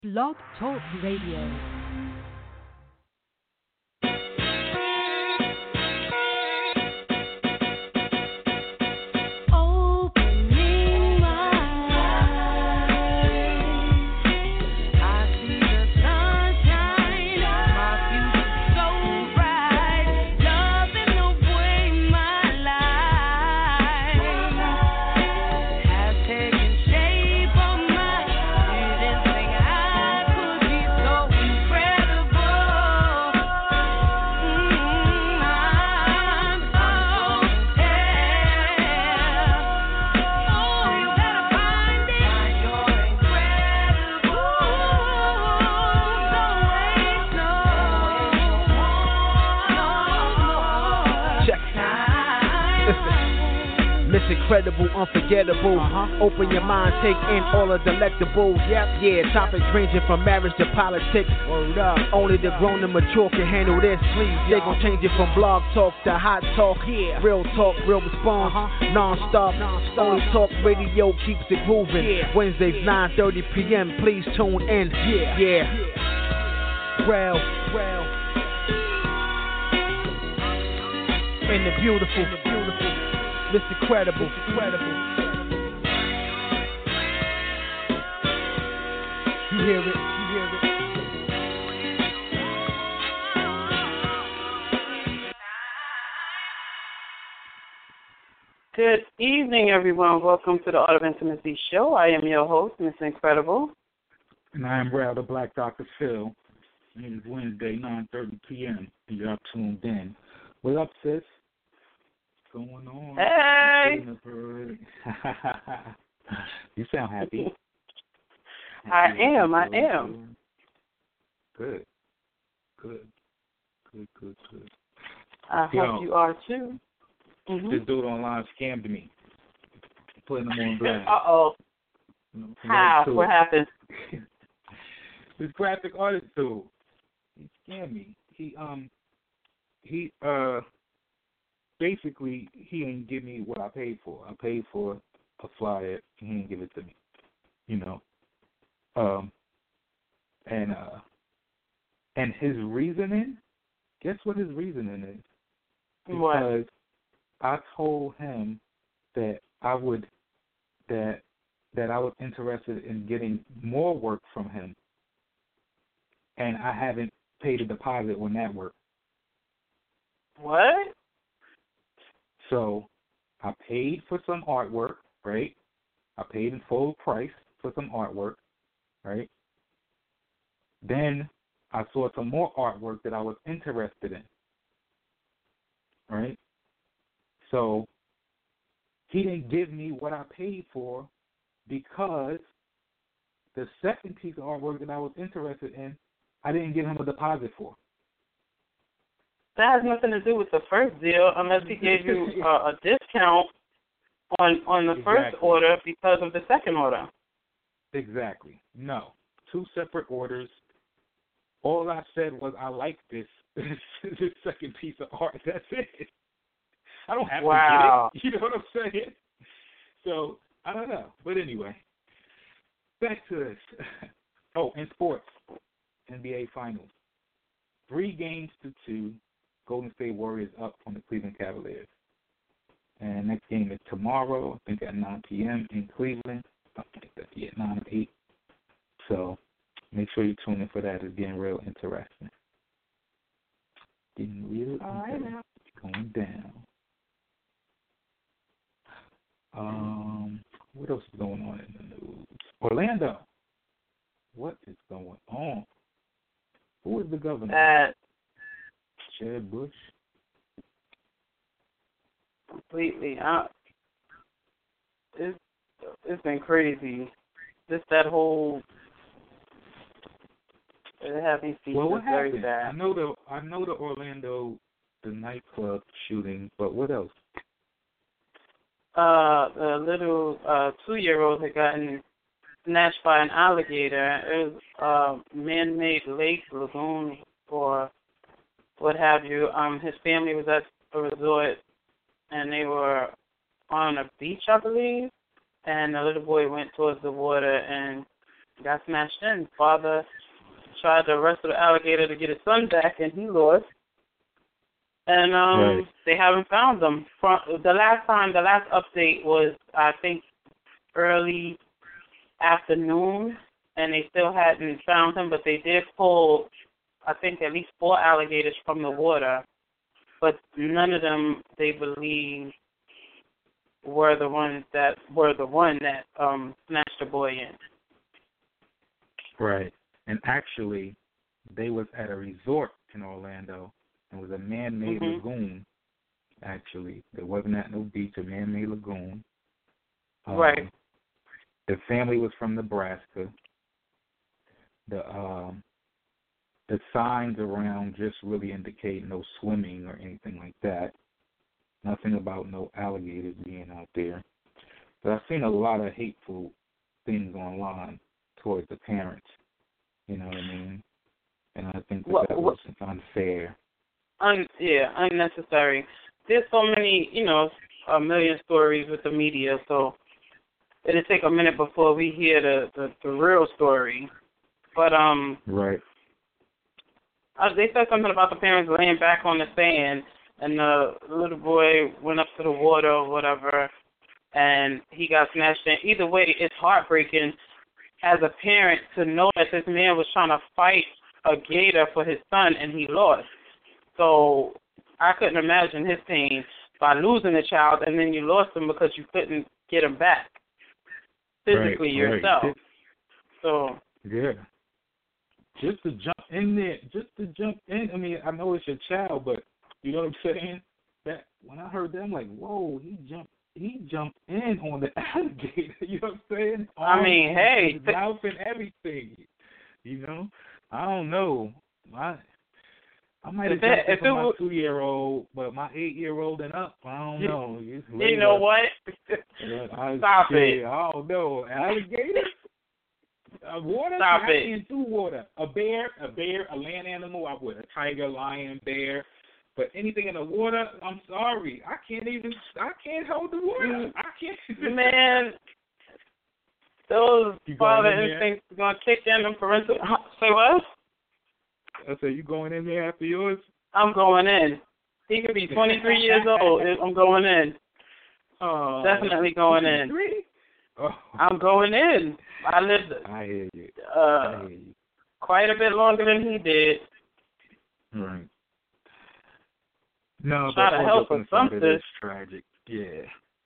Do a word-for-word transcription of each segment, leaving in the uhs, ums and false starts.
Blog Talk Radio. Incredible, unforgettable. Uh-huh. Open your mind, take in all the delectables. Yep, yeah. Topics ranging from marriage to politics. Word up. Only the grown and mature can handle this. Please, they gon' change it from blog talk to hot talk. Yeah, real talk, real response. Uh-huh. Non-stop. Non-stop. Only talk radio keeps it moving. Yeah. Wednesdays nine thirty p.m. Please tune in. Yeah, yeah. Real, real. In the beautiful, in the beautiful. Mister Credible, Credible. You hear it, you hear it. Good evening, everyone. Welcome to the Art of Intimacy Show. I am your host, Miss Incredible. And I am Ralph, the Black Doctor Phil. It is Wednesday, nine thirty p.m. and y'all tuned in. What up, sis? Going on? Hey! You sound happy. I happy am, I am. Good. Good. Good, good, good. I Yo, hope you are too. Mm-hmm. This dude online scammed me. Putting him on blast. Uh-oh. You know, How? What happened? This graphic artist dude. He scammed me. He, um, he, uh, Basically, he didn't give me what I paid for. I paid for a flyer, and he didn't give it to me. You know, um, and uh, and his reasoning. Guess what his reasoning is? Because what? I told him that I would that that I was interested in getting more work from him, and I haven't paid a deposit on that work. What? So I paid for some artwork, right? I paid in full price for some artwork, right? Then I saw some more artwork that I was interested in, right? So he didn't give me what I paid for because the second piece of artwork that I was interested in, I didn't give him a deposit for. That has nothing to do with the first deal unless he gave you uh, a discount on on the Exactly. first order because of the second order. Exactly. No. Two separate orders. All I said was I like this this second piece of art. That's it. I don't have wow. to get it. You know what I'm saying? So, I don't know. But anyway, back to this. Oh, in sports, N B A Finals. Three games to two. Golden State Warriors up on the Cleveland Cavaliers. And next game is tomorrow, I think at nine p.m. in Cleveland. I think that's yeah, nine or eight. So make sure you tune in for that. It's getting real interesting. Getting real All interesting. right, Going down. Um, what else is going on in the news? Orlando. What is going on? Who is the governor? That Jeb Bush. completely. Uh, it's it's been crazy. Just that whole. It had me feeling Well, what very happened? bad. I know the I know the Orlando the nightclub shooting, but what else? Uh, the little uh two-year-old had gotten snatched by an alligator. It was a man-made lake, lagoon, or what have you. Um, his family was at a resort, and they were on a beach, I believe. And the little boy went towards the water, and got smashed in. Father tried to wrestle the alligator to get his son back, and he lost. And um, right. they haven't found them. From the last time, the last update was, I think, early afternoon, and they still hadn't found him, but they did pull, I think, at least four alligators from the water, but none of them, they believe, were the ones that were the one that um, snatched the boy in. Right. And actually, they was at a resort in Orlando. It was a man-made mm-hmm. lagoon, actually. It wasn't at no beach, a man-made lagoon. Um, right. The family was from Nebraska. The um, the signs around just really indicate no swimming or anything like that. Nothing about no alligators being out there. But I've seen a lot of hateful things online towards the parents. You know what I mean? And I think that, what, that was unfair. Un, yeah, unnecessary. There's so many, you know, a million stories with the media, so it'll take a minute before we hear the, the, the real story. But, um... Right. Uh, they said something about the parents laying back on the sand, and the little boy went up to the water or whatever, and he got snatched in. Either way, it's heartbreaking as a parent to know that this man was trying to fight a gator for his son, and he lost. So I couldn't imagine his pain by losing a child, and then you lost him because you couldn't get him back physically right, yourself. Right. So yeah. Just to jump in there, just to jump in. I mean, I know it's your child, but you know what I'm saying? That when I heard that, I'm like, whoa, he jumped, he jumped in on the alligator. You know what I'm saying? I mean, hey, his mouth and everything. You know, I don't know. I I might have jumped in for my two-year-old, but my eight-year-old and up, I don't know. You, you know what? I, Stop say, it. I don't know. Alligator? Uh, water? Stop I it. can't do water. A bear, a bear, a land animal, I would. A tiger, lion, bear. But anything in the water, I'm sorry. I can't even, I can't hold the water. I can't. Man, those father instincts are going to kick in them parental. Say what? I said, you going in there after yours? I'm going in. He could be twenty-three years old. I'm going in. Oh, Definitely going in. Oh. I'm going in. I lived I hear you. Uh, I hear you. Quite a bit longer than he did. Right. No, Try but to help with something. It's tragic. Yeah.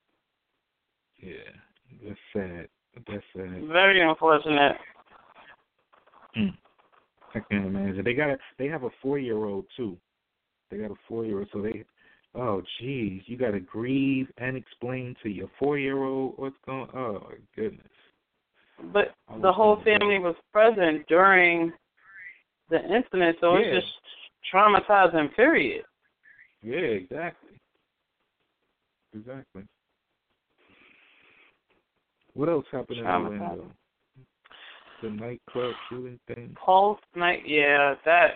Yeah. That's sad. That's sad. Very unfortunate. Mm. I can't imagine. They got a, they have a four year old too. They got a four year old, so they oh geez, you gotta grieve and explain to your four year old what's going oh my goodness. But the whole family was present during the incident, so yeah. it's just traumatizing, period. Yeah, exactly. Exactly. What else happened in Orlando? The nightclub shooting thing? Pulse night, yeah, that.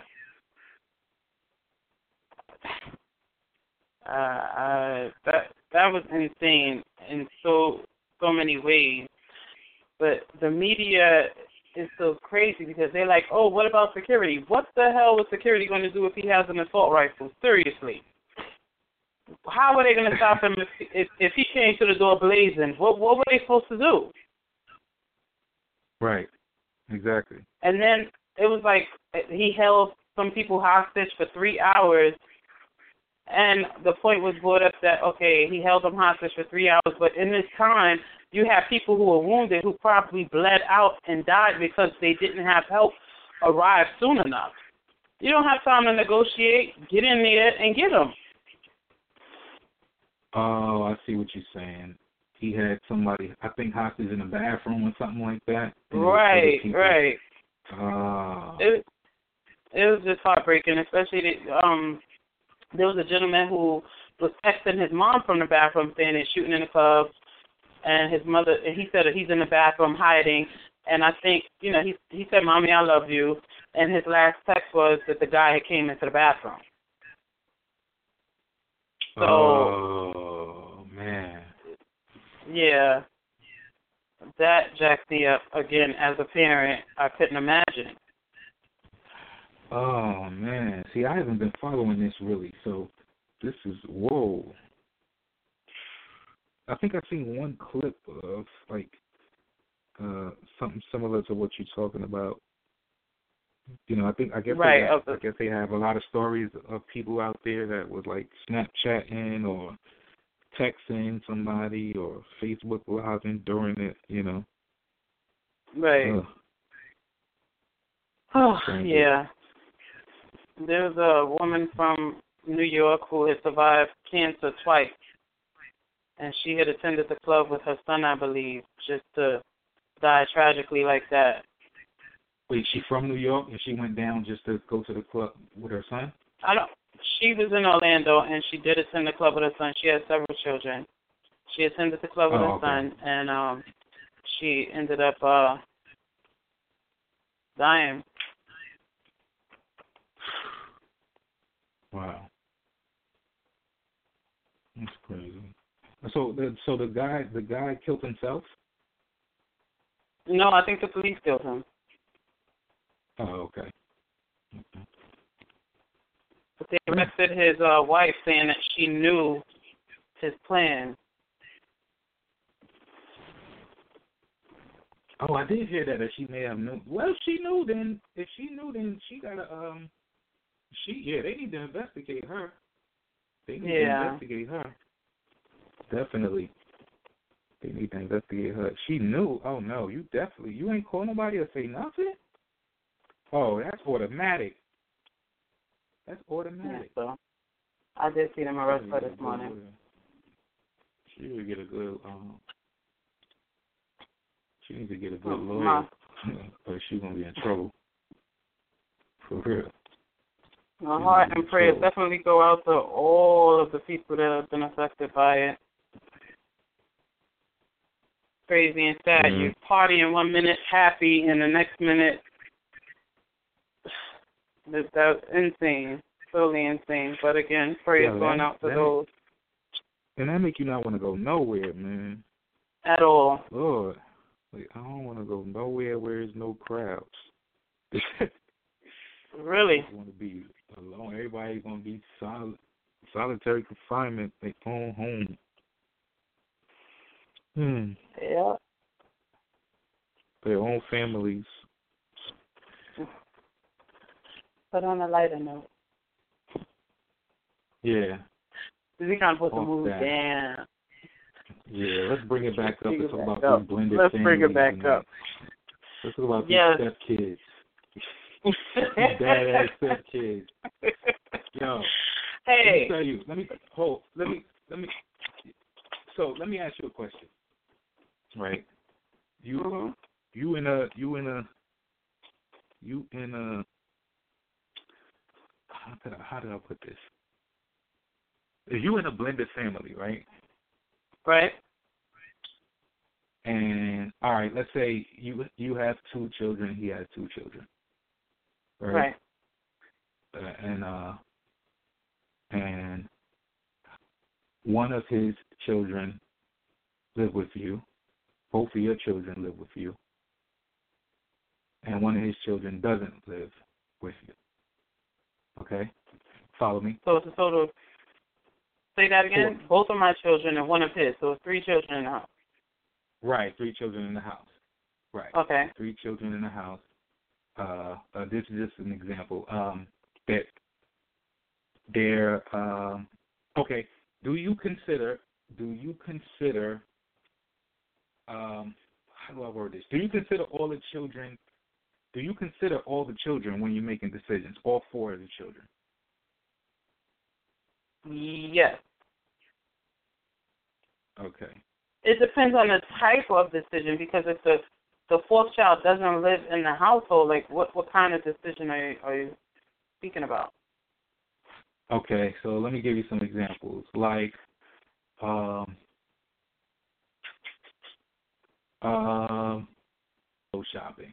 Uh, uh, that that was insane in so so many ways. But the media is so crazy because they're like, oh, what about security? What the hell was security going to do if he has an assault rifle? Seriously. How were they going to stop him if, if if he came to the door blazing? What what were they supposed to do? Right. Exactly. And then it was like he held some people hostage for three hours. And the point was brought up that, okay, he held them hostage for three hours, but in this time, you have people who were wounded who probably bled out and died because they didn't have help arrive soon enough. You don't have time to negotiate. Get in there and get them. Oh, I see what you're saying. He had somebody, I think, hostage in the bathroom or something like that. Right, right. Oh. It, it was just heartbreaking, especially the, um. There was a gentleman who was texting his mom from the bathroom saying they're shooting in the club, and his mother, and he said that he's in the bathroom hiding, and I think, you know, he he said, Mommy, I love you, and his last text was that the guy had came into the bathroom. So, oh, man. yeah. that jacked me up again as a parent. I couldn't imagine. Oh man, see, I haven't been following this really, so this is whoa. I think I've seen one clip of like uh, something similar to what you're talking about. You know, I think I guess right, they have, okay. I guess they have a lot of stories of people out there that was like Snapchatting or texting somebody or Facebook living during it. You know. Right. Uh, oh yeah. There's a woman from New York who had survived cancer twice, and she had attended the club with her son, I believe, just to die tragically like that. Wait, she from New York and she went down just to go to the club with her son? I don't. She was in Orlando and she did attend the club with her son. She has several children. She attended the club with oh, her okay. son, and um, she ended up uh, dying. Wow, that's crazy. So, the so the guy the guy killed himself? No, I think the police killed him. Oh, okay. okay. But they arrested his uh, wife, saying that she knew his plan. Oh, I did hear that. That she may have known. Well, she knew. Then, if she knew, then she gotta um. She yeah, they need to investigate her. They need Yeah. to investigate her. Definitely. They need to investigate her. She knew. Oh no, you definitely you ain't call nobody to say nothing. Oh, that's automatic. That's automatic. Yeah, so I did see them arrest her this Good, morning. good. She would get a good um. She needs to get a good Oh, lawyer, or she's gonna be in trouble. For real. My heart and prayers definitely go out to all of the people that have been affected by it. Crazy and sad. Mm-hmm. You party in one minute happy, and the next minute, that, that's insane. Totally insane. But again, prayers yeah, going that, out to that those. And that make you not want to go nowhere, man. At all. Lord, like, I don't want to go nowhere where there's no crowds. Really? I want to be alone. Everybody's going to be sol- solitary confinement, their own home. Hmm. Yeah. Their own families. But on a lighter note. Yeah. We kind of put the Off mood that. down. Yeah, let's bring it back up. Bring Let's it talk back about up. these blended Let's families. bring it back and up. Let's talk about Yes. these step kids. These badass step kids. Yo. Hey. Let me tell you. Let me hold. Let me. Let me. So let me ask you a question. Right. You. Mm-hmm. You in a. You in a. You in a. How did I, how did I put this? You in a blended family, right? Right. And all right, let's say you you have two children, he has two children, right? Right. Uh, and uh, and one of his children live with you. Both of your children live with you, and one of his children doesn't live with you. Okay, follow me. So it's a total. Say that again. Four. Both of my children and one of his. So it's three children in the house. Right, three children in the house. Right. Okay. Three children in the house. Uh, uh, this is just an example. Um, that they're um, okay. Do you consider? Do you consider? Um, how do I word this? Do you consider all the children? Do you consider all the children when you're making decisions? All four of the children. Yes. Okay. It depends on the type of decision, because if the the fourth child doesn't live in the household, like what what kind of decision are you, are you speaking about? Okay, so let me give you some examples. Like, um, um, go shopping.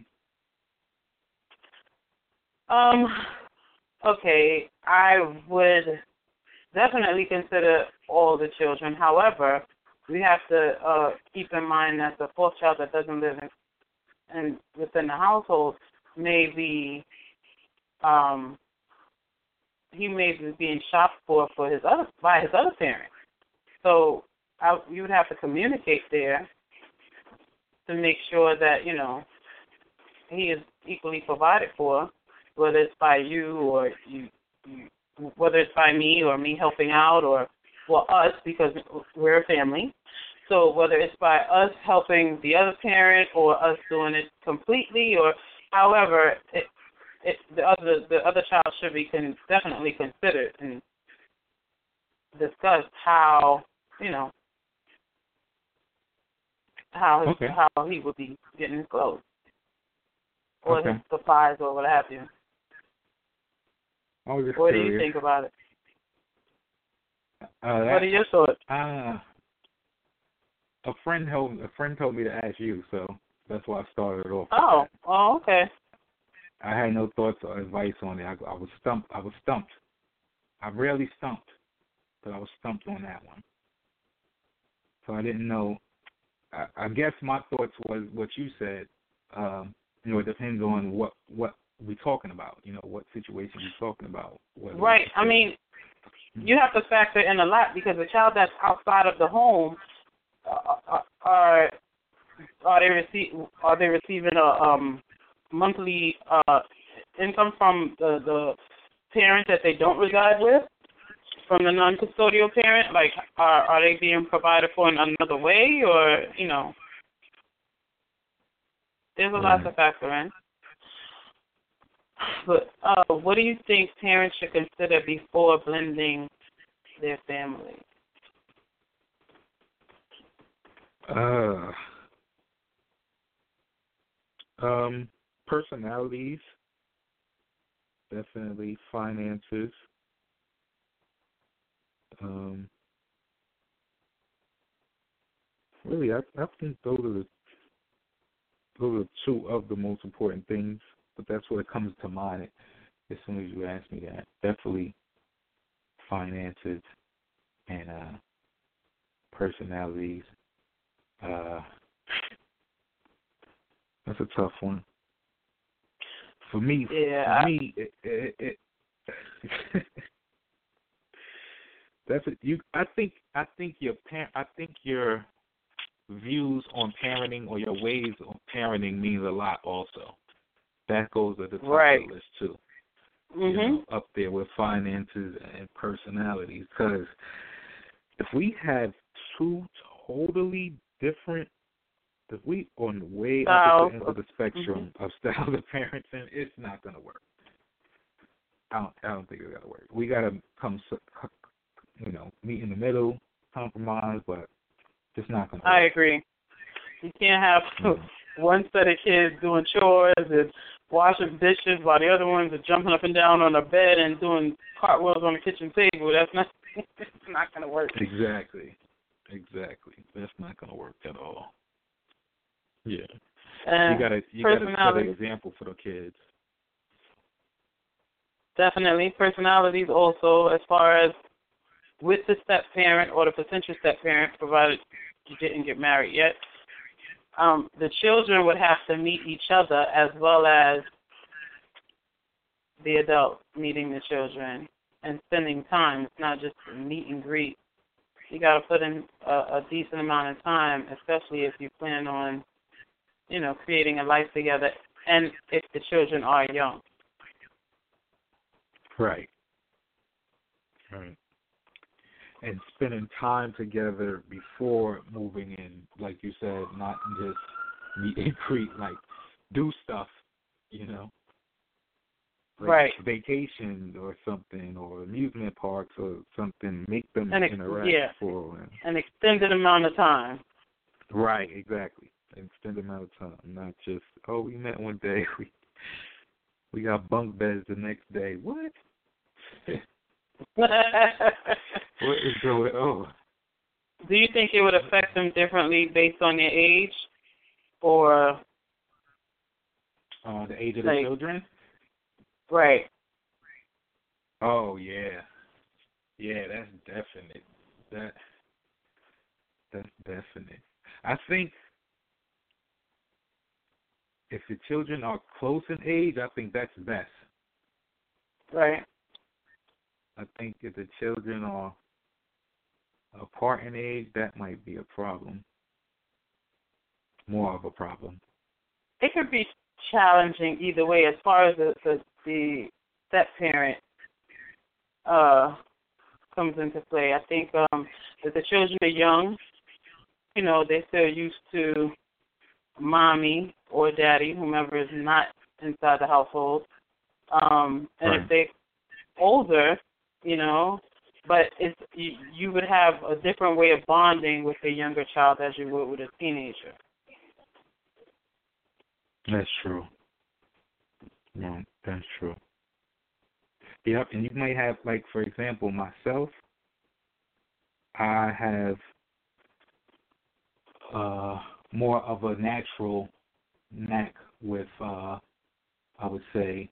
Um. Okay, I would definitely consider all the children. However, we have to uh, keep in mind that the fourth child that doesn't live in, in within the household may be, um, he may be being shopped for for his other by his other parent. So I, you would have to communicate there to make sure that, you know, he is equally provided for, whether it's by you or you, you whether it's by me or me helping out or, well, us, because we're a family. So whether it's by us helping the other parent or us doing it completely, or however, it, it, the other the other child should be con- definitely considered and discussed how, you know, how his, okay. how he would be getting his clothes or okay. his supplies or what have you. I was just What curious. do you think about it? Uh, that, what are your thoughts? Uh, a friend told a friend told me to ask you, so that's why I started off. Oh, oh, okay. I had no thoughts or advice on it. I, I was stumped. I was stumped. I rarely stumped, but I was stumped on that one. So I didn't know. I, I guess my thoughts was what you said. Um, you know, it depends on what what we're talking about. You know, what situation we're talking about. Right. I mean, you have to factor in a lot because a child that's outside of the home, uh, are are they receive are they receiving a um, monthly uh, income from the, the parent that they don't reside with, from the non-custodial parent? Like, are are they being provided for in another way, or, you know? There's a lot to factor in. But uh, what do you think parents should consider before blending their family? Uh, um, personalities, definitely finances. Um, really, I, I think those are the those are two of the most important things. But that's what comes to mind as soon as you ask me that. Definitely finances and uh, personalities. Uh, that's a tough one. For me, yeah. for me, it, it, it that's it. You, I think, I think your parent, I think your views on parenting or your ways on parenting means a lot. Also, that goes at the top right. of the list too. Mm-hmm. You know, up there with finances and personalities. Because if we have two totally different, if we on way Style. opposite ends of the spectrum mm-hmm. of styles of parenting, it's not gonna work. I don't, I don't think it's gonna work. We gotta come, you know, meet in the middle, compromise, but it's not gonna work. I agree. You can't have mm-hmm. one set of kids doing chores and washing dishes while the other ones are jumping up and down on the bed and doing cartwheels on the kitchen table. That's not, it's not going to work. Exactly. Exactly. That's not going to work at all. Yeah. And you gotta you gotta set an example for the kids. Definitely. Personalities also, as far as with the step parent or the potential step parent, provided you didn't get married yet. Um, the children would have to meet each other as well as the adult meeting the children and spending time. It's not just a meet and greet. You got to put in a, a decent amount of time, especially if you plan on, you know, creating a life together, and if the children are young. Right. Right. And spending time together before moving in, like you said, not just meet and greet, like do stuff, you know. Like right. Vacations or something, or amusement parks or something, make them an ex- interact yeah. for an extended amount of time. Right, exactly. An extended amount of time, not just, oh, we met one day, we we got bunk beds the next day. What? What is going on? Do you think it would affect them differently based on their age, or uh, the age of like, the children? Right. Oh yeah, yeah, that's definite. That That's definite. I think if the children are close in age, I think that's best. Right. I think if the children are apart in age, that might be a problem. More of a problem. It could be challenging either way as far as the the, the step parent uh, comes into play. I think um, that the children are young. You know, they're still used to mommy or daddy, whomever is not inside the household. Um, and Right. if they're older, you know, but it's you, you would have a different way of bonding with a younger child as you would with a teenager. That's true. Yeah, that's true. Yep, and you might have, like, for example, myself, I have uh, more of a natural knack with, uh, I would say,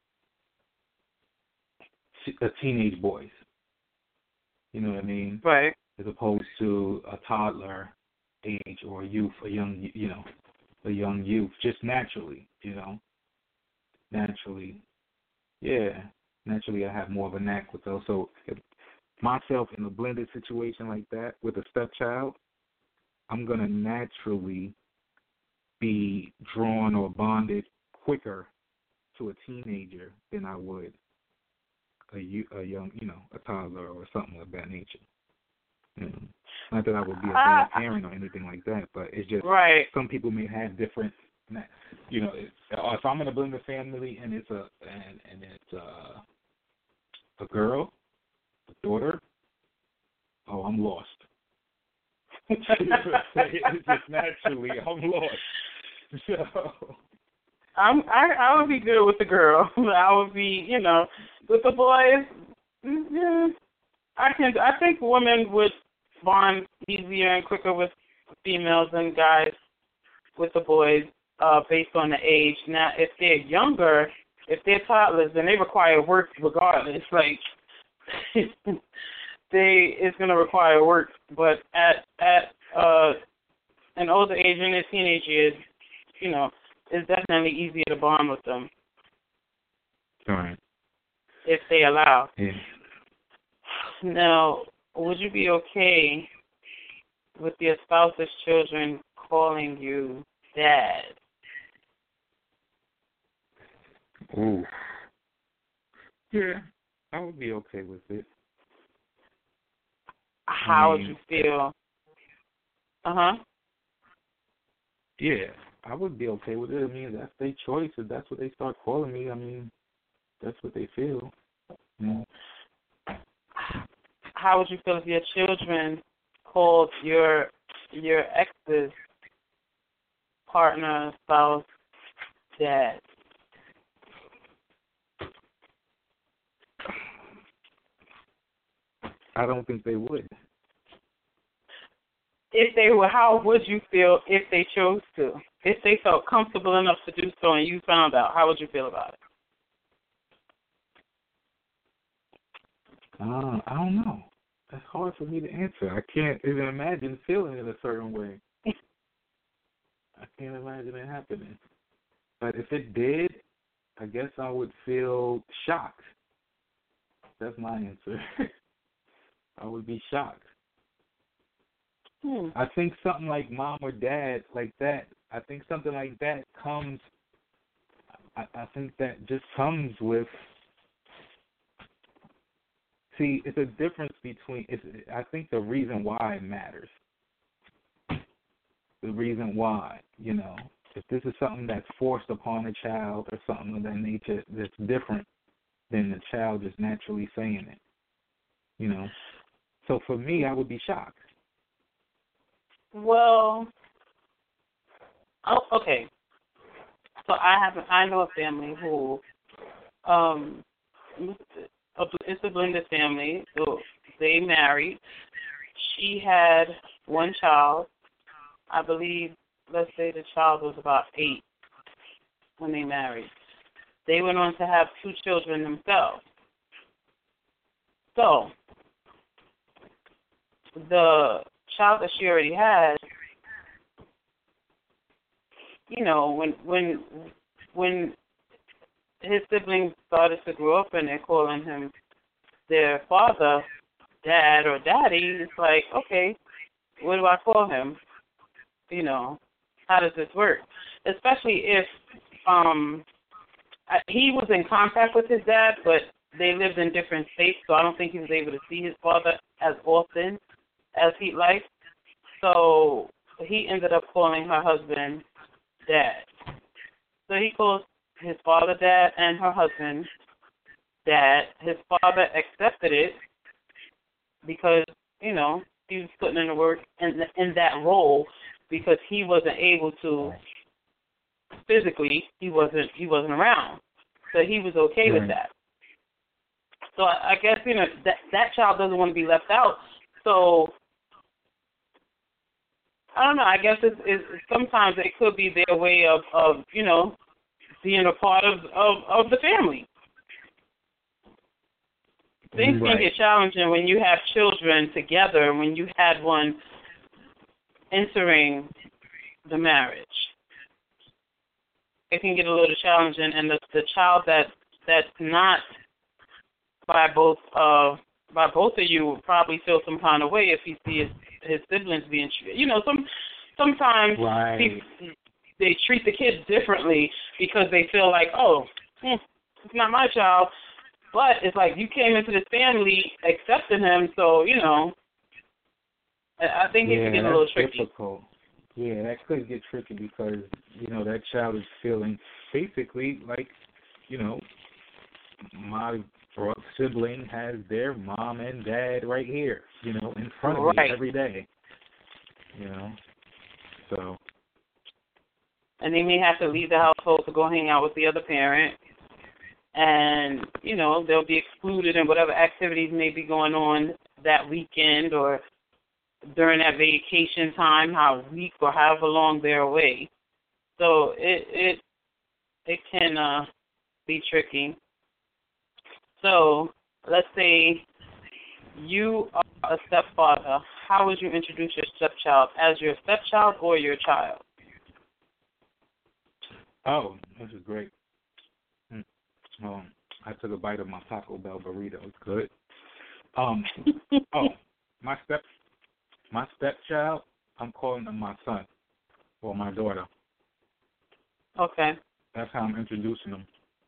uh, teenage boys. You know what I mean? Right. As opposed to a toddler age or a youth, a young, you know, a young youth, just naturally, you know, naturally. Yeah, naturally I have more of a knack with those. So if myself in a blended situation like that with a stepchild, I'm going to naturally be drawn or bonded quicker to a teenager than I would a, a young, you know, a toddler or something of that nature. You know, not that I would be a bad parent or anything like that, but it's just right. Some people may have different, you know. If, if I'm in a blended family and it's a and, and it's a, a girl, a daughter, oh, I'm lost. It's just naturally I'm lost. So I'm I I would be good with the girl. I would be, you know, with the boys. Yeah, I can. I think women would bond easier and quicker with females than guys with the boys, uh, based on the age. Now, if they're younger, if they're toddlers, then they require work regardless. Like they, it's going to require work. But at at uh, an older age, in their teenage years, you know, it's definitely easier to bond with them. All right. If they allow. Yeah. Now, would you be okay with your spouse's children calling you dad? Ooh. Yeah, I would be okay with it. How I mean, would you feel? Uh-huh. Yeah, I would be okay with it. I mean, that's their choice. If that's what they start calling me, I mean, that's what they feel. Yeah. How would you feel if your children called your your ex's partner, spouse, dad? I don't think they would. If they were, how would you feel if they chose to? If they felt comfortable enough to do so and you found out, how would you feel about it? Uh, I don't know. That's hard for me to answer. I can't even imagine feeling in a certain way. I can't imagine it happening. But if it did, I guess I would feel shocked. That's my answer. I would be shocked. Hmm. I think something like mom or dad, like that, I think something like that comes, I, I think that just comes with, see, it's a difference between, it's, I think the reason why matters. The reason why, you know, if this is something that's forced upon a child or something of that nature that's different than the child just naturally saying it, you know. So for me, I would be shocked. Well, oh, okay. So I have, I know a family who, um, it's a blended family. So they married. She had one child. I believe, let's say the child was about eight when they married. They went on to have two children themselves. So the child that she already had, you know, when when when his siblings started to grow up and they're calling him their father, dad, or daddy, it's like, okay, what do I call him? You know, how does this work? Especially if um, I, he was in contact with his dad, but they lived in different states, so I don't think he was able to see his father as often as he'd like. So he ended up calling her husband dad. So he calls his father dad and her husband dad. His father accepted it because, you know, he was putting in the work in, in that role because he wasn't able to physically, he wasn't he wasn't around. So he was okay right. with that. So I, I guess, you know, that that child doesn't want to be left out. So I don't know. I guess it's, it's sometimes it could be their way of, of you know, being a part of, of, of the family. Things right. can get challenging when you have children together, when you had one entering the marriage. It can get a little challenging, and the, the child that that's not by both uh by both of you will probably feel some kind of way if he sees his, his siblings being treated. You know, some sometimes right. people, they treat the kids differently because they feel like, oh, hmm, it's not my child. But it's like you came into this family accepting him, so, you know, I think yeah, it can get a little tricky. Difficult. Yeah, that could get tricky because, you know, that child is feeling basically like, you know, my sibling has their mom and dad right here, you know, in front of right. me every day, you know, so. And they may have to leave the household to go hang out with the other parent. And, you know, they'll be excluded in whatever activities may be going on that weekend or during that vacation time, how a week or however long they're away. So it it it can uh, be tricky. So let's say you are a stepfather. How would you introduce your stepchild? As your stepchild or your child? Oh, this is great. Um, I took a bite of my Taco Bell burrito. It's good. Um, oh, my step, my stepchild. I'm calling them my son or my daughter. Okay. That's how I'm introducing them.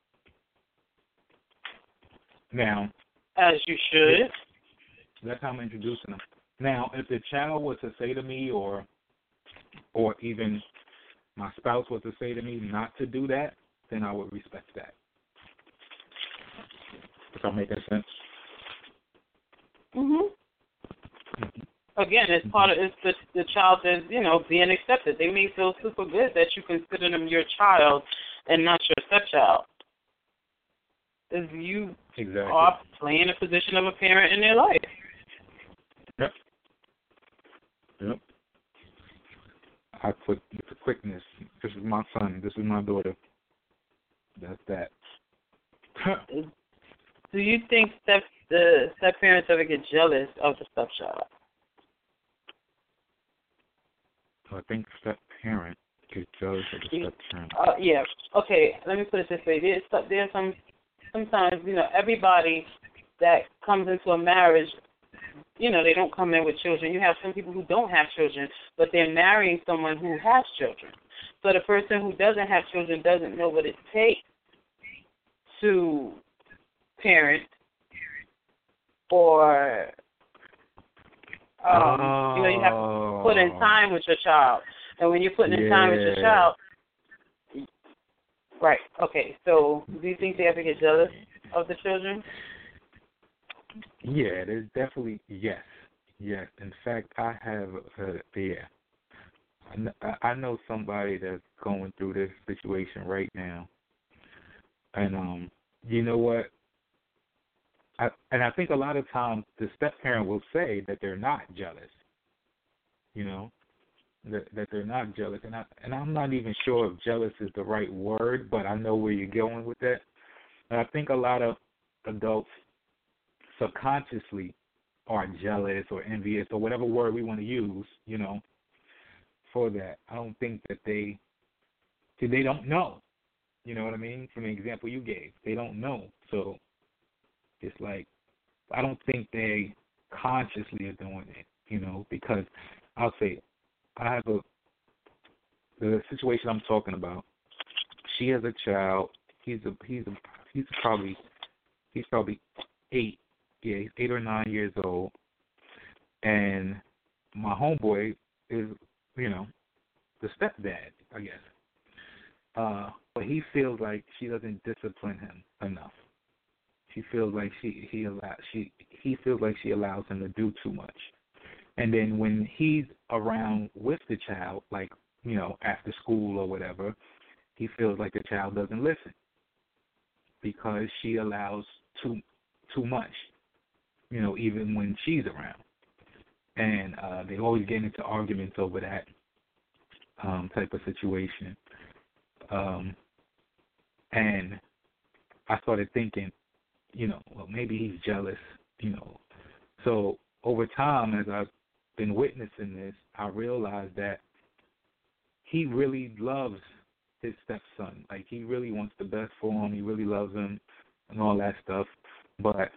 Now, as you should. That's how I'm introducing them. Now, if the child was to say to me, or, or even my spouse was to say to me not to do that, then I would respect that. If I'm making sense. Mhm. Again, it's part of it's the the child is you know being accepted. They may feel super good that you consider them your child and not your stepchild. Is you exactly. are playing a position of a parent in their life. Yep. Yep. I put the quickness. This is my son. This is my daughter. That's that. Do you think step the step parents ever get jealous of the stepchild? I think step parent gets jealous of the step parent. Uh, yeah. Okay. Let me put it this way. There's there's some sometimes you know everybody that comes into a marriage, you know they don't come in with children. You have some people who don't have children, but they're marrying someone who has children. So the person who doesn't have children doesn't know what it takes to parent or um, oh. you know you have to put in time with your child, and when you're putting yeah. in time with your child, right? Okay, so do you think they ever get jealous of the children? Yeah, there's definitely yes, yes. In fact, I have uh, yeah, I know somebody that's going through this situation right now, and um, you know what? I, and I think a lot of times the step-parent will say that they're not jealous, you know, that, that they're not jealous. And, I, and I'm not even sure if jealous is the right word, but I know where you're going with that. And I think a lot of adults subconsciously are jealous or envious or whatever word we want to use, you know, for that. I don't think that they, see, they don't know. You know what I mean? From the example you gave, they don't know. So it's like, I don't think they consciously are doing it, you know, because I'll say, I have a, the situation I'm talking about, she has a child, he's a, he's a, he's probably, he's probably eight, yeah, he's eight or nine years old, and my homeboy is, you know, the stepdad, I guess. Uh, but he feels like she doesn't discipline him enough. She feels like she he allow, she he feels like she allows him to do too much. And then when he's around with the child, like, you know, after school or whatever, he feels like the child doesn't listen because she allows too too much, you know, even when she's around. And uh, they always get into arguments over that um, type of situation. Um, and I started thinking, you know, well, maybe he's jealous, you know. So over time, as I've been witnessing this, I realized that he really loves his stepson. Like, he really wants the best for him. He really loves him and all that stuff. But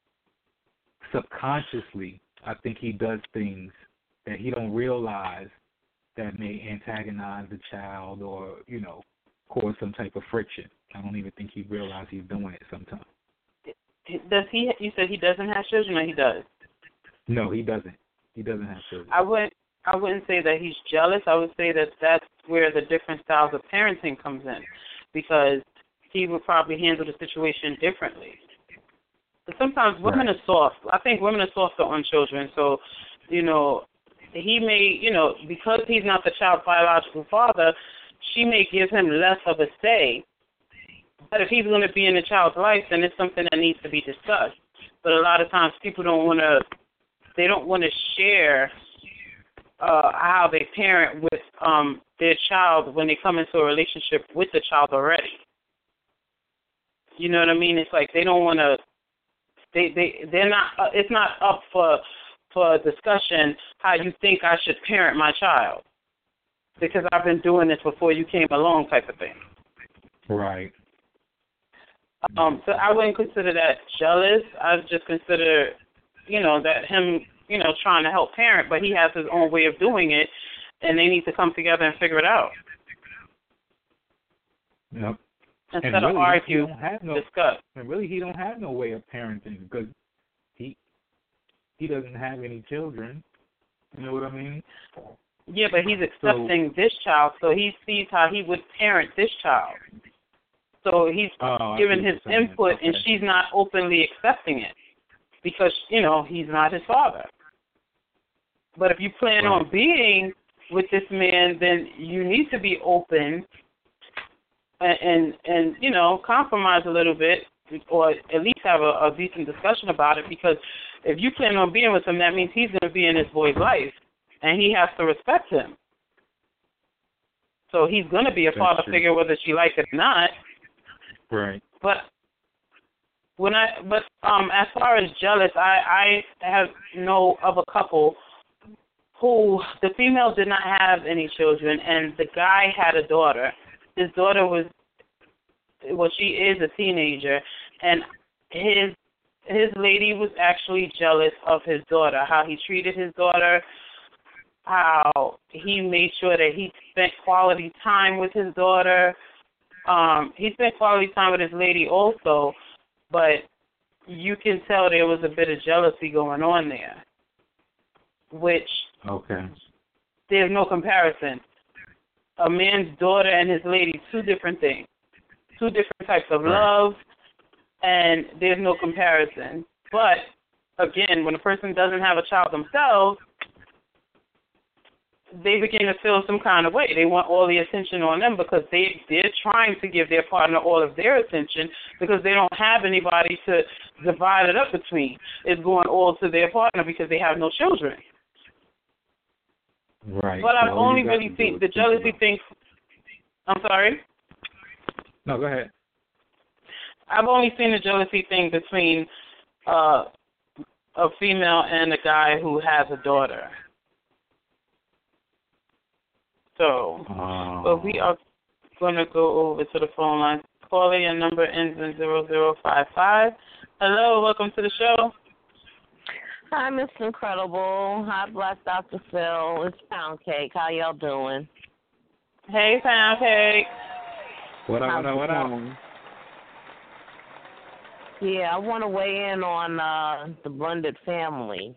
subconsciously, I think he does things that he don't realize that may antagonize the child or, you know, cause some type of friction. I don't even think he realizes he's doing it sometimes. Does he? You said he doesn't have children, or he does? No, he doesn't. He doesn't have children. I wouldn't. I wouldn't say that he's jealous. I would say that that's where the different styles of parenting comes in, because he would probably handle the situation differently. But sometimes women right. are soft. I think women are softer on children. So, you know, he may, you know, because he's not the child's biological father, she may give him less of a say. But if he's going to be in the child's life, then it's something that needs to be discussed. But a lot of times people don't want to, they don't want to share uh, how they parent with um, their child when they come into a relationship with the child already. You know what I mean? It's like they don't want to, they, they, they're not, uh, it's not up for, for discussion how you think I should parent my child, because I've been doing this before you came along type of thing. Right. Um, so I wouldn't consider that jealous. I would just consider, you know, that him, you know, trying to help parent, but he has his own way of doing it, and they need to come together and figure it out. Yep. Instead and really, of argue, no, discuss. And really, he don't have no way of parenting because he he doesn't have any children. You know what I mean? Yeah, but he's accepting so, this child, so he sees how he would parent this child. So he's oh, giving his input, okay. and she's not openly accepting it because, you know, he's not his father. But if you plan right. on being with this man, then you need to be open and, and, and you know, compromise a little bit, or at least have a, a decent discussion about it, because if you plan on being with him, that means he's going to be in this boy's life, and he has to respect him. So he's going to be a That's father true. figure whether she likes it or not. Right. But when I, but um, as far as jealous, I, I have know of a couple who the female did not have any children, and the guy had a daughter. His daughter was, well, she is a teenager, and his his lady was actually jealous of his daughter, how he treated his daughter, how he made sure that he spent quality time with his daughter. Um, he spent quality time with his lady also, but you can tell there was a bit of jealousy going on there, which okay. there's no comparison. A man's daughter and his lady, two different things, two different types of right. love, and there's no comparison. But, again, when a person doesn't have a child themselves, they begin to feel some kind of way. They want all the attention on them because they, they're trying to give their partner all of their attention because they don't have anybody to divide it up between. It's going all to their partner because they have no children. Right. But I've well, only really seen the jealousy thing. I'm sorry? No, go ahead. I've only seen the jealousy thing between uh, a female and a guy who has a daughter. So, Oh. but we are going to go over to the phone line. Caller, your number ends in zero zero five five. Hello, welcome to the show. Hi, Miss Incredible. Hi, Black Doctor Phil. It's Pound Cake. How y'all doing? Hey, Pound Cake. What up, what up, what up? Yeah, I want to weigh in on uh, the blended family.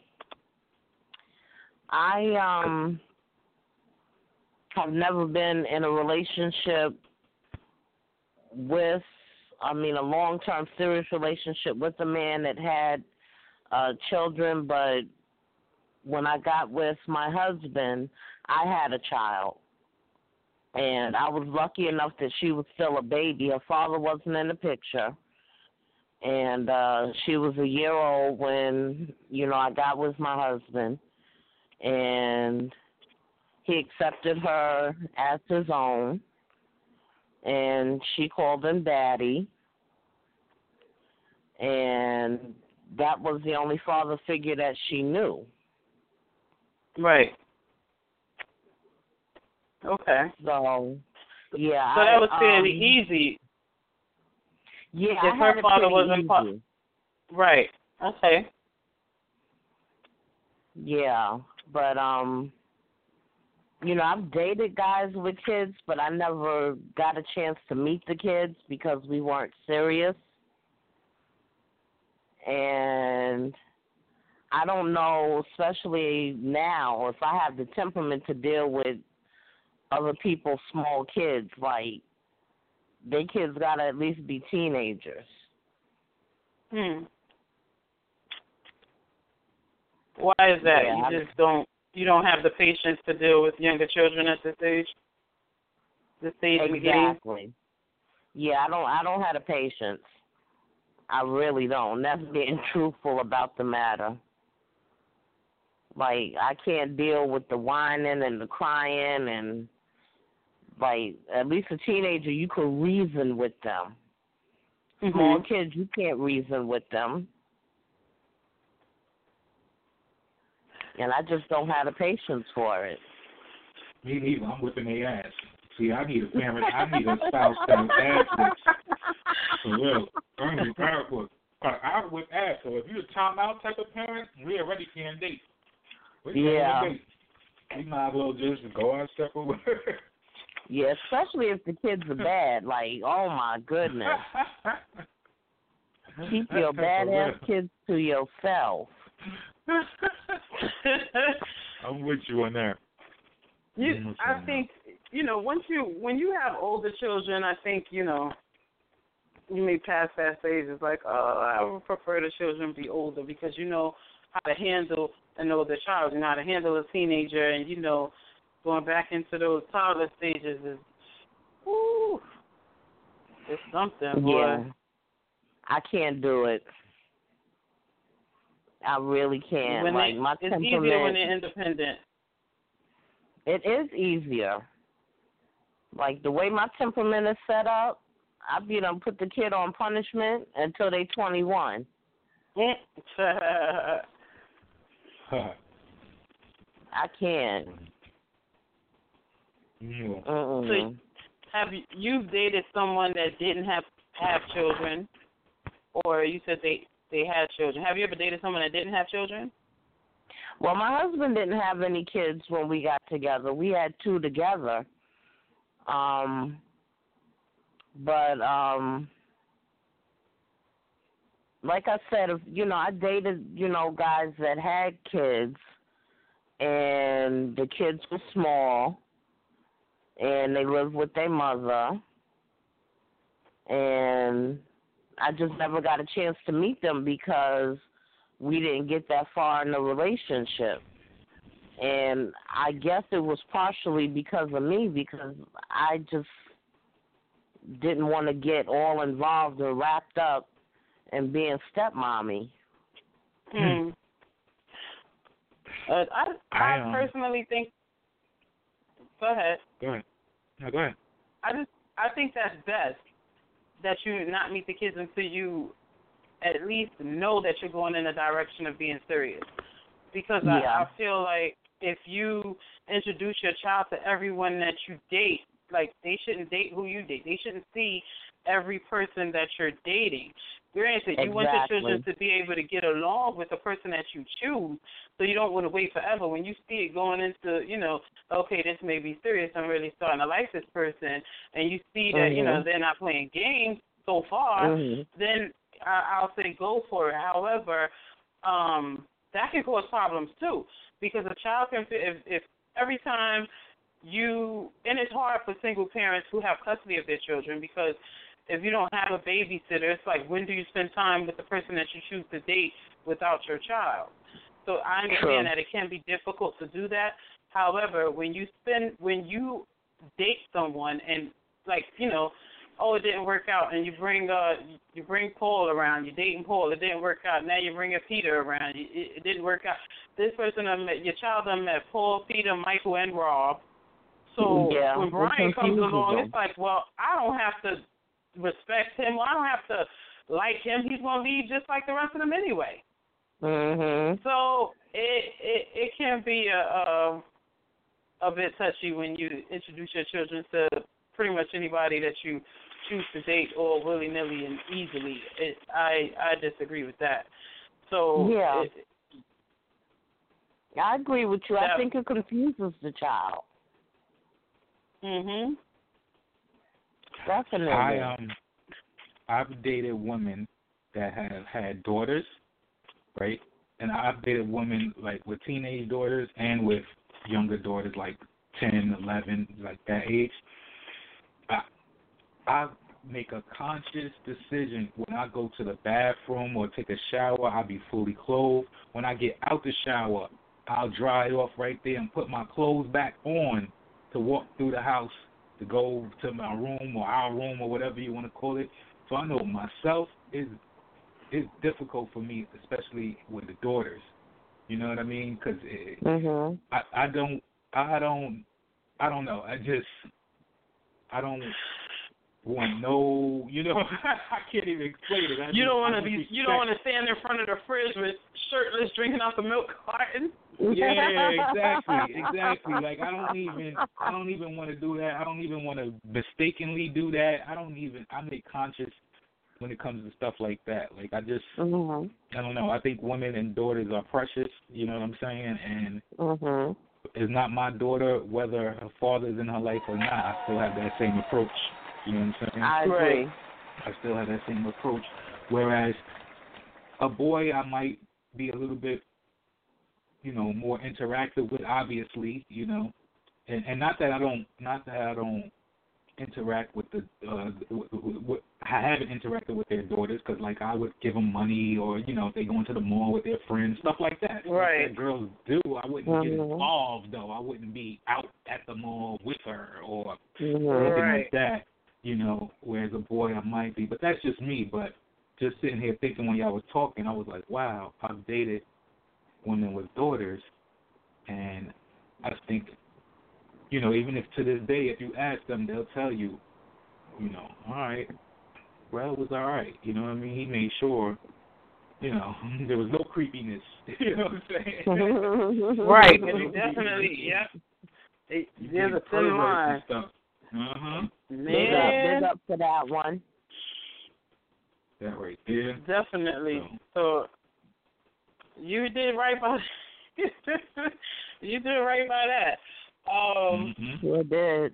I um have never been in a relationship with, I mean, a long-term serious relationship with a man that had uh, children, but when I got with my husband, I had a child. And I was lucky enough that she was still a baby. Her father wasn't in the picture. And uh, she was a year old when, you know, I got with my husband. And he accepted her as his own. And she called him Daddy. And that was the only father figure that she knew. Right. Okay. So, yeah. So that I, was fairly um, easy. Yeah, if I her had it father pretty wasn't part. easy. Right. Okay. Yeah, but um, you know, I've dated guys with kids, but I never got a chance to meet the kids because we weren't serious. And I don't know, especially now, if I have the temperament to deal with other people's small kids. Like, their kids gotta at least be teenagers. Hmm. Why is that? Yeah, you just don't. You don't have the patience to deal with younger children at this age. This stage in the game. Exactly. Yeah, I don't. I don't have the patience. I really don't. That's being truthful about the matter. Like, I can't deal with the whining and the crying, and like, at least a teenager, you can reason with them. Mm-hmm. Small kids, you can't reason with them. And I just don't have the patience for it. Me neither. I'm whipping their ass. See, I need a parent. I need a spouse that ass whips. For real. I need a parent whip. I whip ass. So if you're a timeout type of parent, we already can't date. We Yeah. can't date. We might as well just go our separate ways. Yeah, especially if the kids are bad. Like, oh my goodness. Keep your badass kids to yourself. I'm with you on that. You, I think, you know, once you, when you have older children, I think, you know, you may pass that stage. It's like, oh, I would prefer the children be older because you know how to handle an older child. You know how to handle a teenager, and, you know, going back into those toddler stages is, whoo, it's something, boy. Yeah. I can't do it. I really can't. When like they, my it's temperament, easier when they're independent. It is easier. Like the way my temperament is set up, I be done put the kid on punishment until they twenty-one. I can't. Yeah. Mm-mm. So have you you've dated someone that didn't have have children, or you said they they had children? Have you ever dated someone that didn't have children? Well, my husband didn't have any kids when we got together. We had two together. Um, but um, like I said, if, you know, I dated, you know, guys that had kids, and the kids were small, and they lived with their mother, and I just never got a chance to meet them because we didn't get that far in the relationship. And I guess it was partially because of me, because I just didn't want to get all involved or wrapped up in being stepmommy. Hmm. Uh, I, I, I, um, personally think. Go ahead. Go ahead. No, go ahead. I just I think that's best that you not meet the kids until you at least know that you're going in the direction of being serious. Because yeah. I, I feel like if you introduce your child to everyone that you date, like they shouldn't date who you date. They shouldn't see every person that you're dating. Granted, exactly. you want your children to be able to get along with the person that you choose, so you don't want to wait forever. When you see it going into, you know, okay, this may be serious, I'm really starting to like this person, and you see that, mm-hmm. you know, they're not playing games so far, mm-hmm. then I, I'll say go for it. However, um, that can cause problems too, because a child can, if, if every time you, and it's hard for single parents who have custody of their children, because if you don't have a babysitter, it's like, when do you spend time with the person that you choose to date without your child? So I understand True. that it can be difficult to do that. However, when you spend, when you date someone and, like, you know, oh, it didn't work out, and you bring uh you bring Paul around, you're dating Paul, it didn't work out. Now you bring a Peter around, it, it didn't work out. This person, I met, your child, I met Paul, Peter, Michael, and Rob. So yeah, when Brian comes along, them. it's like, well, I don't have to respect him. I don't have to like him. He's going to leave just like the rest of them anyway. Mhm. So it it it can be a, a a bit touchy when you introduce your children to pretty much anybody that you choose to date all willy nilly and easily. It, I I disagree with that. So yeah, it, I agree with you. that, I think it confuses the child. Mhm. Definitely. I um, I've dated women that have had daughters, right? And I've dated women like with teenage daughters and with younger daughters, like ten, eleven, like that age. I I make a conscious decision when I go to the bathroom or take a shower. I'll be fully clothed. When I get out the shower, I'll dry it off right there and put my clothes back on to walk through the house, to go to my room or our room or whatever you want to call it. So I know myself is it's difficult for me, especially with the daughters. You know what I mean? Because mhm. I I don't I don't I don't know. I just I don't want no. You know, I can't even explain it. I You just, don't want I to be. respect. You don't want to stand in front of the fridge with shirtless, drinking out the milk carton. Yeah, exactly, exactly. Like I don't even, I don't even want to do that. I don't even want to mistakenly do that. I don't even. I make conscious when it comes to stuff like that. Like I just, Mhm. I don't know. I think women and daughters are precious. You know what I'm saying? And Mhm. it's not my daughter whether her father's in her life or not. I still have that same approach. You know what I'm saying? I agree. I still have that same approach. Whereas a boy, I might be a little bit, you know, more interactive with, obviously, you know, and, and not that I don't, not that I don't interact with the, uh, w- w- w- I haven't interacted with their daughters because, like, I would give them money or, you know, if they go into the mall with their friends, stuff like that. Right. Stuff that girls do. I wouldn't Mhm. get involved, though. I wouldn't be out at the mall with her or Mhm. anything Right. like that, you know, whereas a boy I might be. But that's just me. But just sitting here thinking when y'all was talking, I was like, wow, I've dated women with daughters, and I think, you know, even if to this day, if you ask them, they'll tell you, you know, all right, well, it was all right. You know what I mean? He made sure, you know, there was no creepiness. You know what I'm saying? Right. No Definitely. creepiness. Yeah. It, You there's a get thin perverts line. and stuff. Uh-huh. Big up, Man. big up to that one. That right there. Definitely. So you did right by. you did right by that. Um, Mm-hmm. Sure did.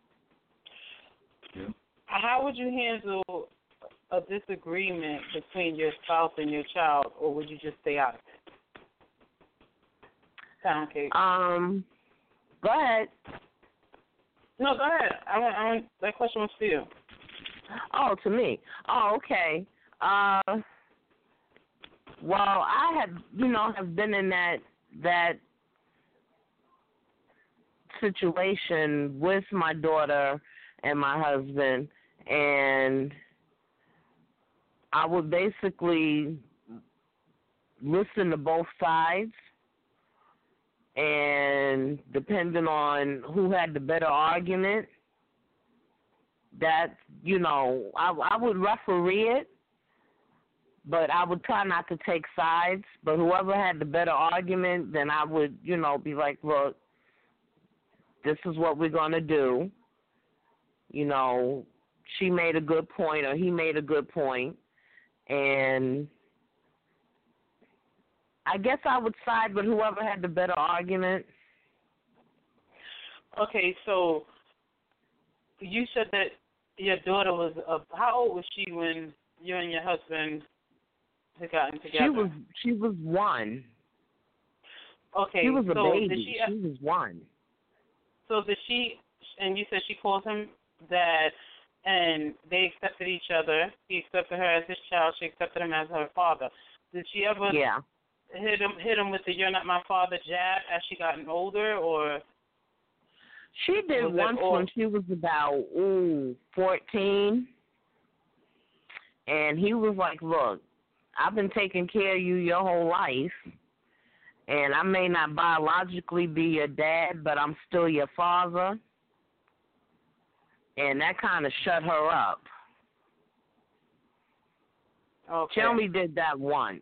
Yeah. How would you handle a disagreement between your spouse and your child, or would you just stay out of it? Pound cake. Um, go ahead. No, go ahead. I want, I want that question was for you. Oh, to me. Oh, okay. Uh, well, I have, you know, have been in that that situation with my daughter and my husband, and I would basically listen to both sides, and depending on who had the better argument, that, you know, I, I would referee it, but I would try not to take sides. But whoever had the better argument, then I would, you know, be like, look, this is what we're going to do. You know, she made a good point or he made a good point, and I guess I would side with whoever had the better argument. Okay, so you said that your daughter was, uh, how old was she when you and your husband had gotten together? She was she was one. Okay, she was a so baby. Did she, she was one. So did she, and you said she called him dad, and they accepted each other. He accepted her as his child. She accepted him as her father. Did she ever yeah. hit him hit him with the "you're not my father" jab as she gotten older, or? She did once when she was about ooh fourteen, and he was like, "Look, I've been taking care of you your whole life, and I may not biologically be your dad, but I'm still your father." And that kind of shut her up. Okay. She only did that once.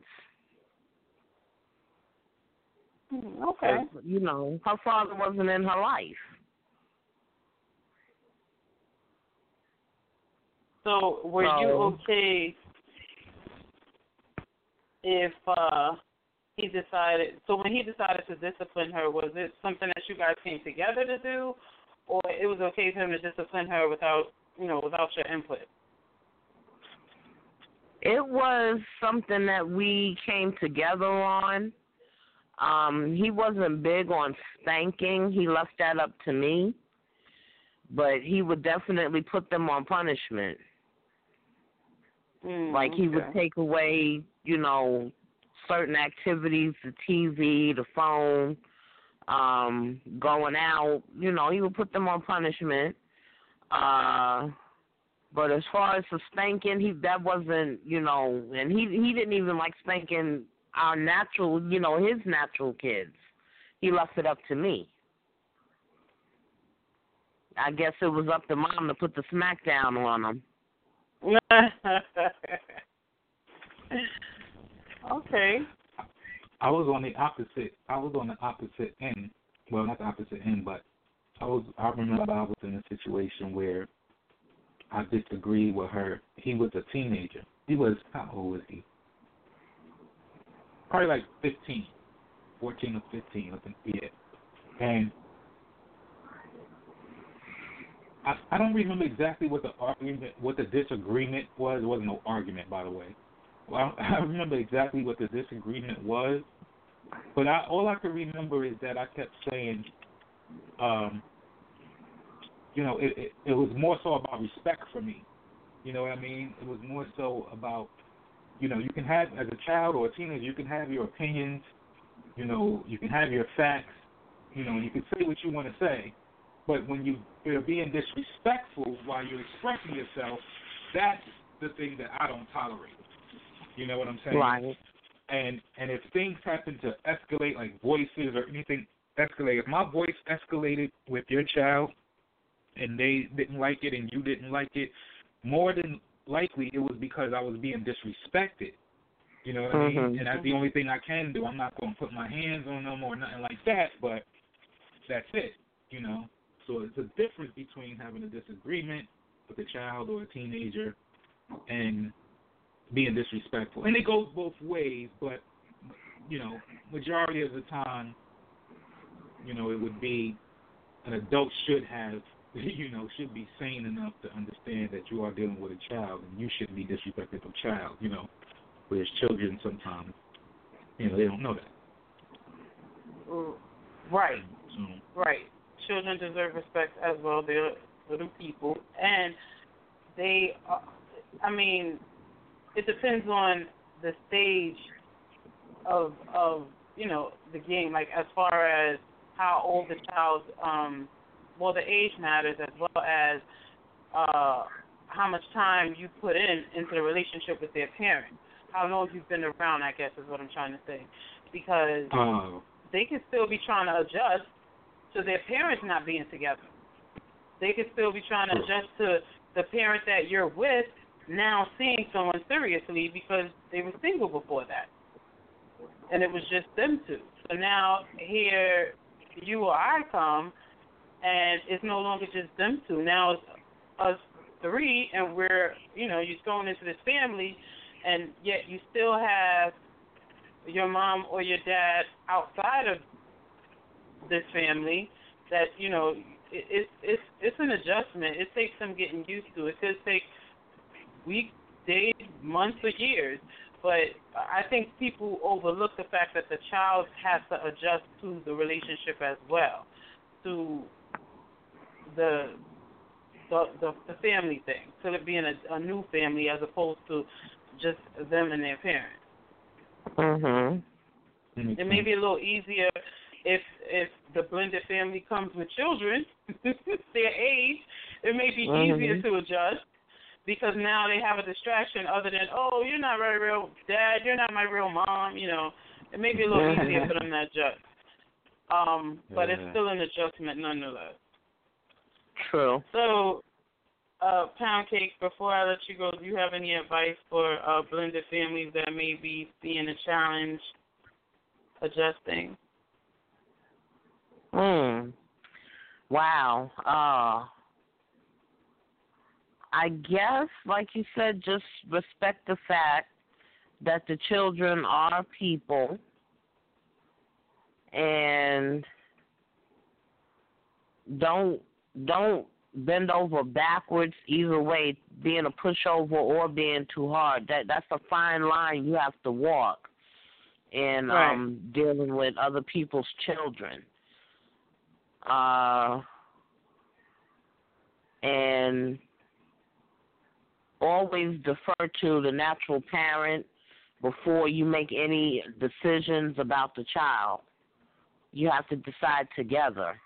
Okay. You know, her father wasn't in her life. So were so, you okay if uh, he decided, so when he decided to discipline her, was it something that you guys came together to do, or it was okay for him to discipline her without, you know, without your input? It was something that we came together on. Um, he wasn't big on spanking. He left that up to me. But he would definitely put them on punishment. Mm, like he okay. would take away, you know, certain activities, the T V, the phone, um, going out. You know, he would put them on punishment. Uh, but as far as the spanking, he that wasn't, you know, and he he didn't even like spanking our natural, you know, his natural kids. He left it up to me. I guess it was up to mom to put the smack down on him. Okay. I was on the opposite. I was on the opposite end. Well, not the opposite end, but I was. I remember I was in a situation where I disagreed with her. He was a teenager. He was, how old was he? Probably like fifteen, fourteen or fifteen, I think. Yeah. And I, I don't remember exactly what the argument, what the disagreement was. It wasn't no argument, by the way. Well, I remember exactly what the disagreement was, but I, all I can remember is that I kept saying, um, you know, it, it, it was more so about respect for me. You know what I mean? It was more so about, you know, you can have, as a child or a teenager, you can have your opinions, you know, you can have your facts, you know, you can say what you want to say, but when you, you're being disrespectful while you're expressing yourself, that's the thing that I don't tolerate. You know what I'm saying? Right. And and if things happen to escalate, like voices or anything escalate, if my voice escalated with your child and they didn't like it and you didn't like it, more than likely it was because I was being disrespected. You know what mm-hmm. I mean? And that's the only thing I can do. I'm not going to put my hands on them or nothing like that, but that's it, you know? So it's a difference between having a disagreement with a child or a teenager and being disrespectful. And it goes both ways, but, you know, majority of the time, you know, it would be an adult should have, you know, should be sane enough to understand that you are dealing with a child and you shouldn't be disrespecting a child, you know, whereas children sometimes, you know, they don't know that. Right. So, right. Children deserve respect as well. They're little people. And they, are, I mean, it depends on the stage of, of, you know, the game, like as far as how old the child, um, well, the age matters as well as uh, how much time you put in into the relationship with their parent. How long you've been around, I guess, is what I'm trying to say. Because uh, they can still be trying to adjust to their parents not being together. They can still be trying to adjust to the parent that you're with now seeing someone seriously because they were single before that. And it was just them two. So now here you or I come, and it's no longer just them two. Now it's us three, and we're, you know, you're thrown into this family, and yet you still have your mom or your dad outside of this family that, you know, it, it, it's it's an adjustment. It takes them getting used to. It could take weeks, days, months, or years. But I think people overlook the fact that the child has to adjust to the relationship as well, to the the the, the family thing, to it being a, a new family as opposed to just them and their parents. Mhm. It may be a little easier if if the blended family comes with children, their age. It may be mm-hmm. easier to adjust. Because now they have a distraction other than, oh, you're not my real dad, you're not my real mom, you know. It may be a little easier for them to adjust. Um, but yeah. it's still an adjustment nonetheless. True. So, uh, Pound Cake, before I let you go, do you have any advice for uh, blended families that may be seeing a challenge adjusting? Hmm. Wow. Uh I guess, like you said, just respect the fact that the children are people, and don't don't bend over backwards either way, being a pushover or being too hard. That that's a fine line you have to walk in right. um, dealing with other people's children. Uh, and always defer to the natural parent before you make any decisions about the child. You have to decide together.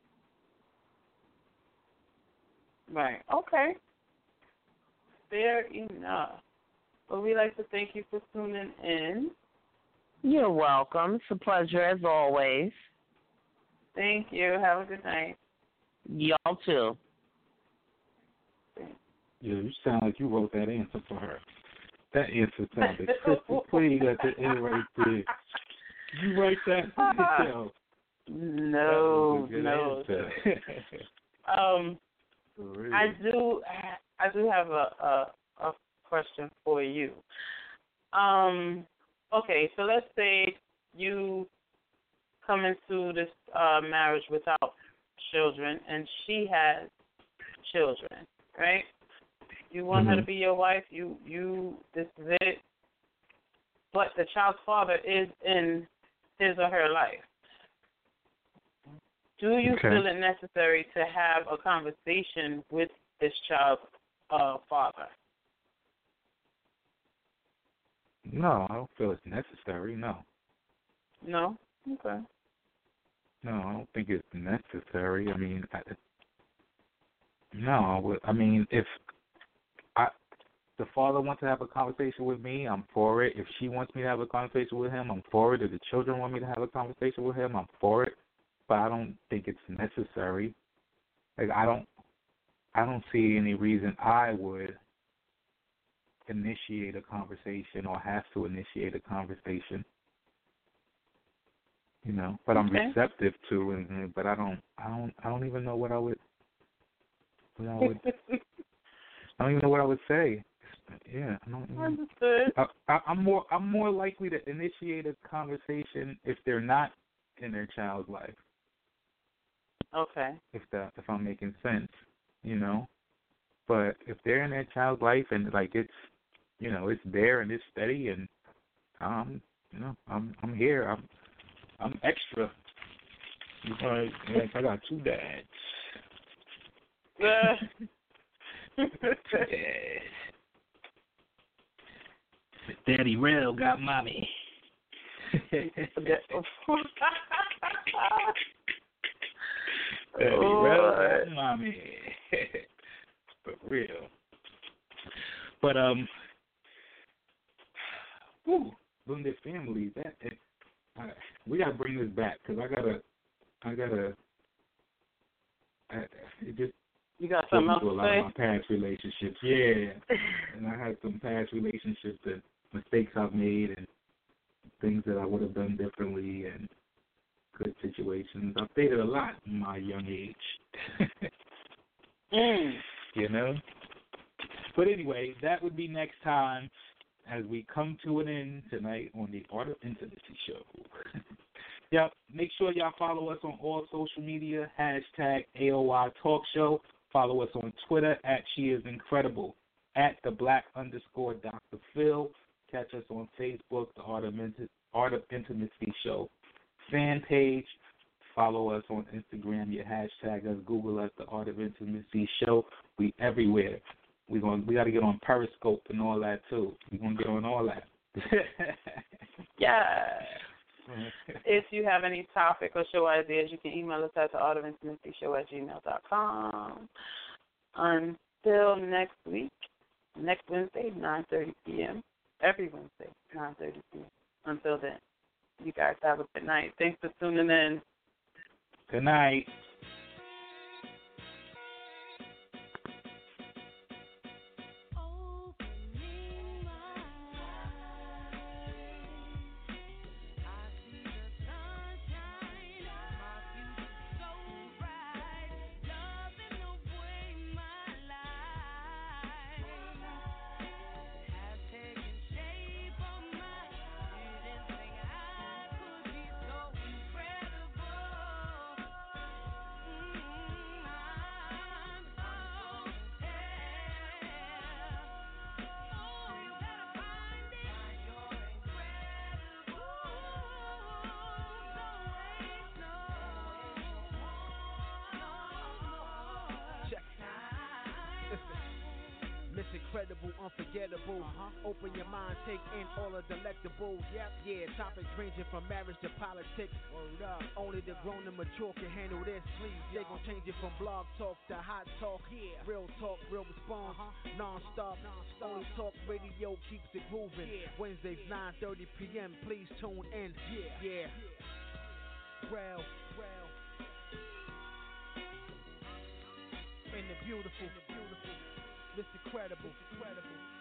Right. Okay. Fair enough. Well, we'd like to thank you for tuning in. You're welcome. It's a pleasure as always. Thank you. Have a good night. Y'all too. Yeah, you sound like you wrote that answer for her. That answer sounded crystal clear at the end right there. You write that for yourself. No, no. um, I do. I do have a, a a question for you. Um. Okay, so let's say you come into this uh, marriage without children, and she has children, right? You want mm-hmm. her to be your wife. You, you, this is it. But the child's father is in his or her life. Do you okay. feel it necessary to have a conversation with this child's uh, father? No, I don't feel it's necessary. No. No. Okay. No, I don't think it's necessary. I mean, I, no. I, would, I mean, if I, the father wants to have a conversation with me, I'm for it. If she wants me to have a conversation with him, I'm for it. If the children want me to have a conversation with him, I'm for it. But I don't think it's necessary. Like I don't, I don't see any reason I would initiate a conversation or have to initiate a conversation. You know, but I'm okay. receptive to it. But I don't, I don't, I don't even know what I would, what I would. I don't even know what I would say. Yeah, I don't. Even, Understood. I, I, I'm more, I'm more likely to initiate a conversation if they're not in their child's life. Okay. If that, if I'm making sense, you know. But if they're in their child's life and like it's, you know, it's there and it's steady and um, you know, I'm, I'm here. I'm, I'm extra. Like, like I got two dads. Uh. Daddy Rail got mommy. Daddy oh, Rail got mommy. For real. But um, whew, blended families. That it, I, we gotta bring this back because I gotta, I gotta. I, it just You got something else to a to lot say? of my past relationships. Yeah, and I had some past relationships and mistakes I've made and things that I would have done differently and good situations. I've dated a lot in my young age. mm. You know? But anyway, that would be next time as we come to an end tonight on the Art of Intimacy show. Yep, make sure y'all follow us on all social media, hashtag A O I Talk Show. Follow us on Twitter at She Is Incredible, at the Black underscore Doctor Phil. Catch us on Facebook, the Art of, Inti- Art of Intimacy Show fan page. Follow us on Instagram, your hashtag us, Google us, the Art of Intimacy Show. We everywhere. We going we got to get on Periscope and all that too. We gonna get on all that. Yeah. If you have any topic or show ideas, you can email us at the art of intimacy show at gmail dot com. Until next week, next Wednesday, nine thirty p.m. Every Wednesday, nine thirty p.m. Until then, you guys have a good night. Thanks for tuning in. Good night. Miss Incredible, unforgettable. Uh-huh. Open your mind, take in all the delectables. Yep, yeah. Topics ranging from marriage to politics. Word up. Only the grown and mature can handle this. Please, they gon' change it from blog talk to hot talk. Yeah. Real talk, real response. Uh-huh. Non-stop, non-stop. Only talk radio keeps it moving. Yeah. Wednesdays nine thirty p.m. Please tune in. Yeah, yeah. Real, real. In the beautiful, in the beautiful. Miss Incredible, incredible.